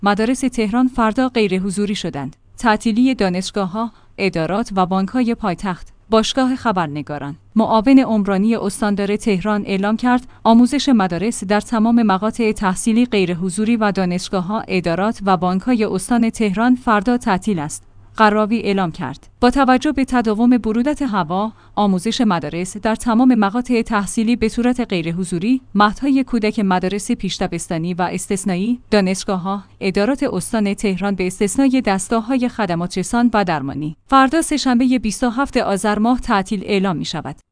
مدارس تهران فردا غیر حضوری شدند. تعطیلی دانشگاه‌ها، ادارات و بانک‌های پایتخت. باشگاه خبرنگاران. معاون عمرانی استاندار تهران اعلام کرد آموزش مدارس در تمام مقاطع تحصیلی غیر حضوری و دانشگاه‌ها، ادارات و بانک‌های استان تهران فردا تعطیل است. قراوی اعلام کرد. با توجه به تداوم برودت هوا، آموزش مدارس در تمام مقاطع تحصیلی به صورت غیر حضوری، مهدهای کودک مدارس پیش‌دبستانی و استثنایی، دانشگاه‌ها، ادارات استان تهران به استثنای دستگاه‌های خدمات رسان و درمانی، فردا سه‌شنبه 27 آذر ماه تعطیل اعلام می‌شود.